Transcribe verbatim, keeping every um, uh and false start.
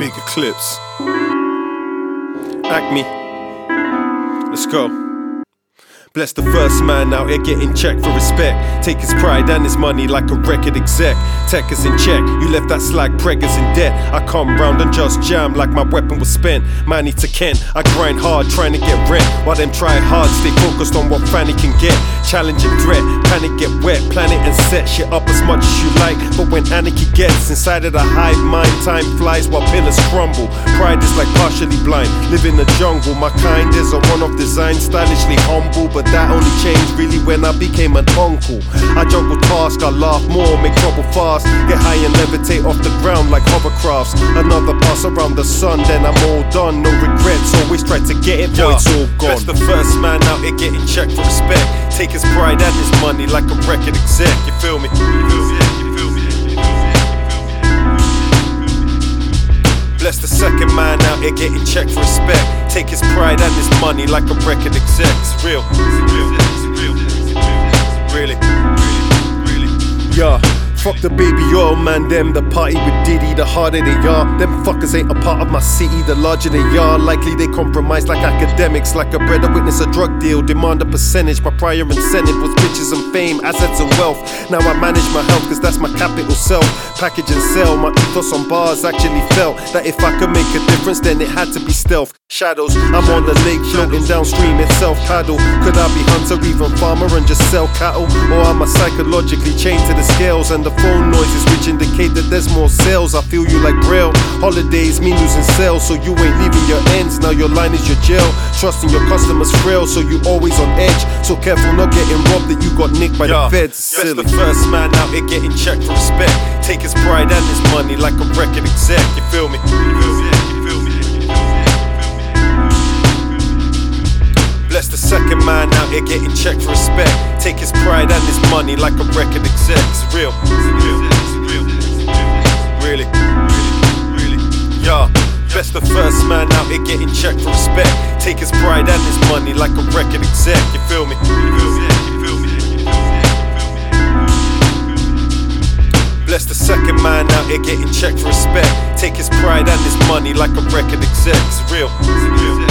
Big Eclipse. Acme. Let's go. Bless the first man out here getting checked for respect. Take his pride and his money like a record exec. Tech is in check, you left that slag preggers in debt. I come round and just jam like my weapon was spent. Manny to Kent, I grind hard trying to get rent. While them try hard, stay focused on what Fanny can get. Challenge and threat, panic get wet. Plan it and set shit up as much as you like. But when anarchy gets inside of the hive mind, time flies while pillars crumble. Pride is like partially blind, live in the jungle. My kind is a one-off design, stylishly humble. But that only changed really when I became an uncle. I juggle tasks, I laugh more, make trouble fast. Get high and levitate off the ground like hovercrafts. Another pass around the sun, then I'm all done. No regrets, always try to get it, boy, it's all gone. That's the first man out here getting checked for respect. Take his pride and his money like a record exec. You feel me? You feel me? You feel me? Bless the second man out here getting checked for respect. Take his pride and his money like a record exec. It's real. It's real. It's real. Really. Really. Really. Yeah. Fuck the baby oil man, them, the party with Diddy, the harder they are. Them fuckers ain't a part of my city, the larger they are. Likely they compromise like academics, like a brother witness a drug deal, demand a percentage. My prior incentive was bitches and fame, assets and wealth. Now I manage my health cause that's my capital self. Package and sell, my ethos on bars actually felt that if I could make a difference then it had to be stealth. Shadows, I'm on the lake floating downstream in self-paddle. Could I be hunter, even farmer and just sell cattle? Or am I psychologically chained to the scales and the phone noises which indicate that there's more sales? I feel you like Braille. Holidays mean losing sales, so you ain't leaving your ends. Now your line is your jail. Trusting your customers frail, so you always on edge. So careful not getting robbed that you got nicked by yeah, the feds. Silly. That's the first man out here getting checked for respect. Take his pride and his money like a record exec. You feel me? You feel me? You feel me? Bless the second man out here getting checked for respect. Take his pride and his money like a record exec. It's real. It's real. It's real. Really. Really. Really. Yeah. Bless the first man out here getting checked for respect. Take his pride and his money like a record exec. You feel me? You feel me? You feel me? Bless the second man out here getting checked for respect. Take his pride and his money like a record exec. It's real. It's real.